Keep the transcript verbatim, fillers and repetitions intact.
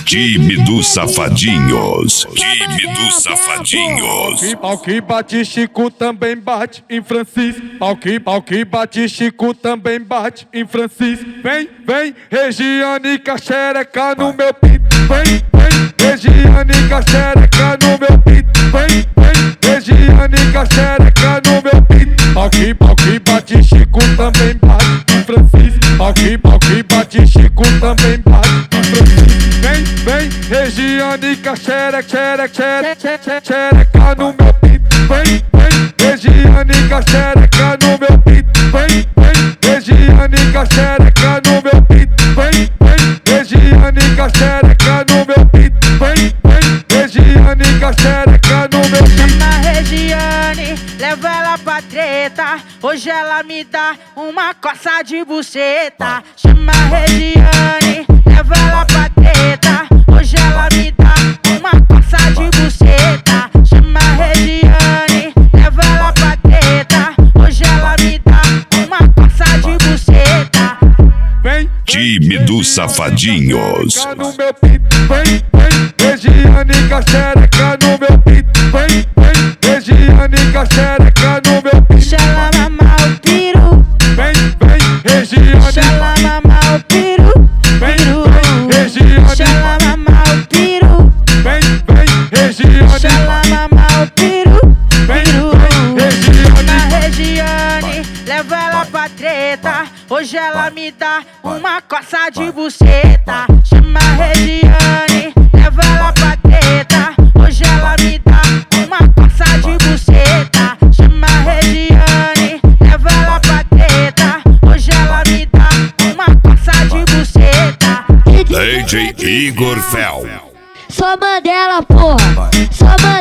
Time dos Safadinhos. Time dos Safadinhos. Pau que bate, Chico também bate em Francis. Pau que, pau que bate, Chico também bate em Francis. Vem, vem, Regiane com a xereca no meu pinto. Vem, vem, Regiane com a xereca no meu pinto. Vem, vem, Regiane com a xereca no meu pinto. Pau que, pau que bate, Chico também bate em Francis. Pau que, pau que bate, Chico também bate em Francis. Vem, vem, Regiane com a xereca, xereca, xereca, xereca no meu pinto. Vem, vem, Regiane com a xereca no meu pinto. Vem, vem, Regiane com a xereca no meu pinto. Vem, vem, Regiane com a xereca no meu pinto. Vem, vem, Regiane com a xereca no meu pinto. Chama a Regiane, leva ela pra treta. Hoje ela me dá uma coça de buceta. Chama a Regiane, leva ela pra treta. Hoje ela me dá uma coça de buceta. Chama a Regiane, leva ela pra treta. Hoje ela me dá uma coça de buceta. Vem, Time dos Safadinhos. no meu pinto. Vem, vem, Regiane com a xereca no meu pinto. Vem, vem, Regiane com a xereca no meu pinto. Deixa ela mamar o peru. Vem, vem, Regiane. Deixa ela mamar o peru. Vem, Peru. vem, Regiane. Deixa ela mamar o peru. Vem, vem, Regiane. Deixa ela mamar o peru. Vem, Peru. vem, Regiane. Chama a Regiane, leva ela pra treta. Hoje ela me dá uma coça de buceta. Chama a Regiane, leva ela pra treta. Hoje ela me dá uma coça de buceta. Chama a Regiane, leva ela pra treta. Hoje ela me dá uma coça de buceta. D J Igor Fel. Só Mandela, porra. Só Mandela.